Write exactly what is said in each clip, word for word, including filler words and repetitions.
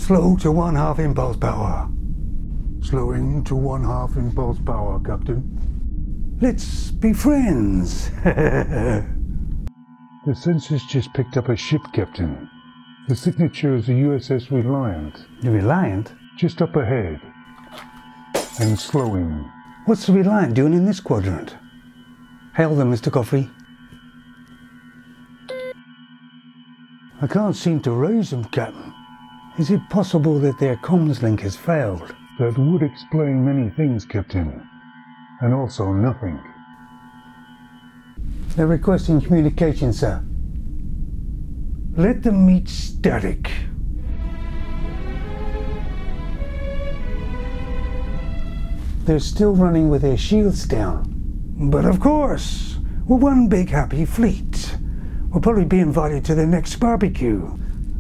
Slow to one half impulse power. Slowing to one half impulse power, Captain. Let's be friends. The sensors just picked up a ship, Captain. The signature is the U S S Reliant. The Reliant? Just up ahead. And slowing. What's the Reliant doing in this quadrant? Hail them, Mister Coffrey. I can't seem to raise them, Captain. Is it possible that their comms link has failed? That would explain many things, Captain. And also nothing. They're requesting communication, sir. Let them meet static. They're still running with their shields down. But of course, we're one big happy fleet. We'll probably be invited to the next barbecue.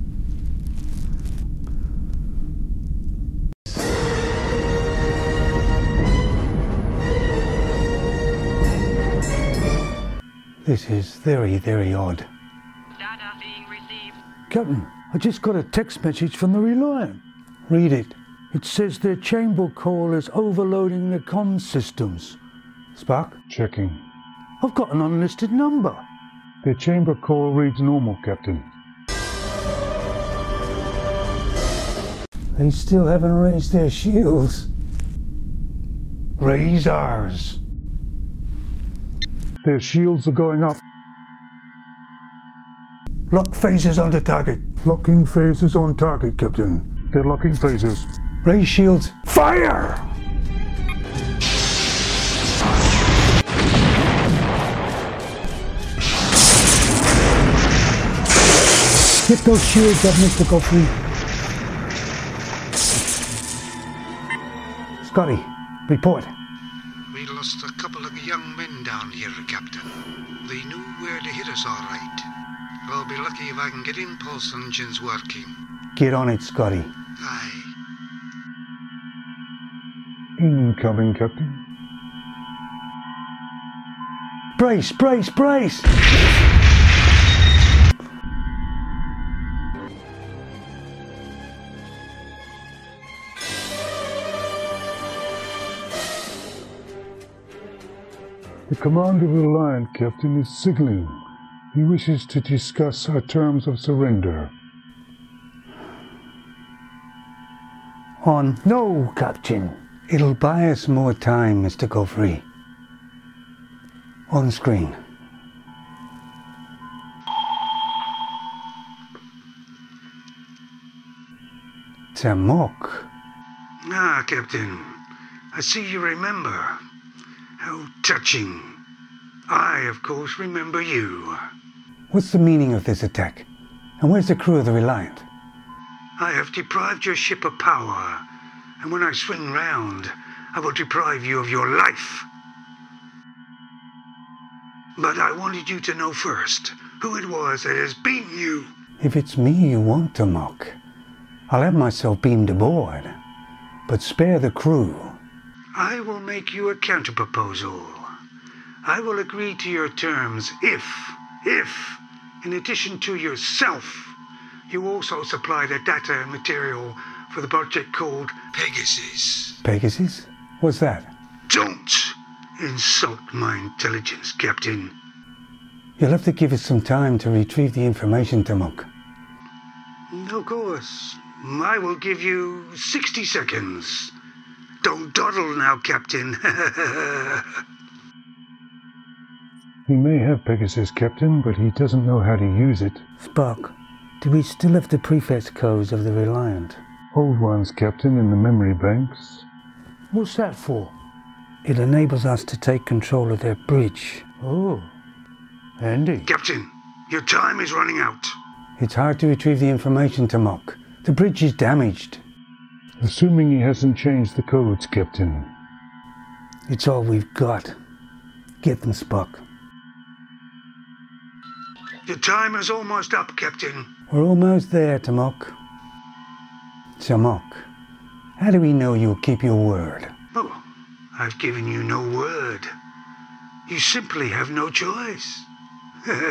This is very, very odd. Data being received. Captain, I just got a text message from the Reliant. Read it. It says their chamber core is overloading the comm systems. Spock? Checking. I've got an unlisted number. Their chamber core reads normal, Captain. They still haven't raised their shields. Raise ours. Their shields are going up. Lock phasers onto target. Locking phasers on target, Captain. They're locking phasers. Raise shields. Fire! Get those shields up, Mister Coffrey. Scotty, report. We lost a couple of young men down here, Captain. They knew where to hit us all right. I'll be lucky if I can get impulse engines working. Get on it, Scotty. Aye. Incoming, Captain. Brace, brace, brace! The commander of the Reliant, Captain, is signaling. He wishes to discuss our terms of surrender. On. No, Captain. It'll buy us more time, Mister Coffrey. On screen. Tamok. Ah, Captain. I see you remember. How touching. I, of course, remember you. What's the meaning of this attack? And where's the crew of the Reliant? I have deprived your ship of power, and when I swing round, I will deprive you of your life. But I wanted you to know first who it was that has beaten you. If it's me you want to mock, I'll have myself beamed aboard. But spare the crew. I will make you a counterproposal. I will agree to your terms if, if, in addition to yourself, you also supply the data and material for the project called Pegasus. Pegasus? What's that? Don't insult my intelligence, Captain. You'll have to give us some time to retrieve the information, Tamok. Of course. I will give you sixty seconds. Don't dawdle now, Captain. He may have Pegasus, Captain, but he doesn't know how to use it. Spock, do we still have the prefix codes of the Reliant? Old ones, Captain, in the memory banks. What's that for? It enables us to take control of their bridge. Oh, handy. Captain, your time is running out. It's hard to retrieve the information, Tamok. The bridge is damaged. Assuming he hasn't changed the codes, Captain. It's all we've got. Get them, Spock. Your time is almost up, Captain. We're almost there, Tamok. Tamok, how do we know you'll keep your word? Oh, I've given you no word. You simply have no choice.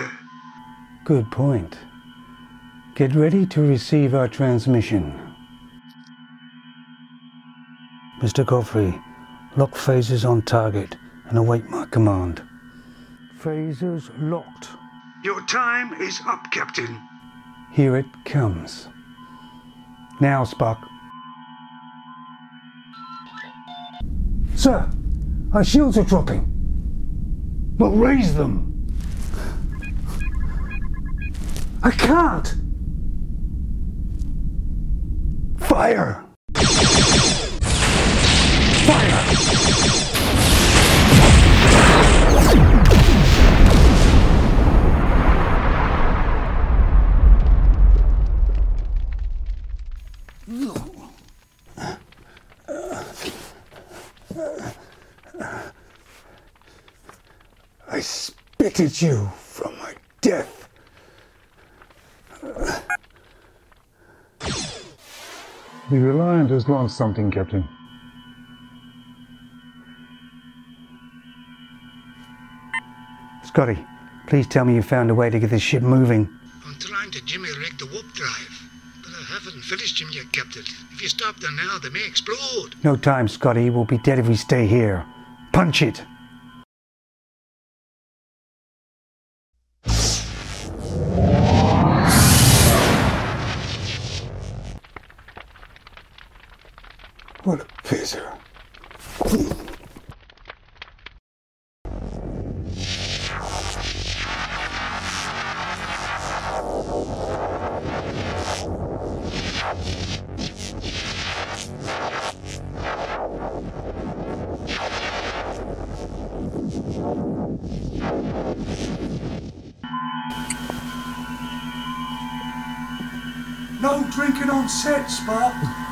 Good point. Get ready to receive our transmission. Mister Godfrey, lock phasers on target and await my command. Phasers locked. Your time is up, Captain. Here it comes. Now, Spock. Sir, our shields are dropping. Well, raise them. I can't. Fire. Fire. I spit at you from my death. The Reliant has launched something, Captain. Scotty, please tell me you found a way to get this ship moving. I'm trying to Jimmy wreck the warp drive, but I haven't finished him yet, Captain. If you stop them now, they may explode. No time, Scotty. We'll be dead if we stay here. Punch it! What a pisser. No drinking on set, Spock.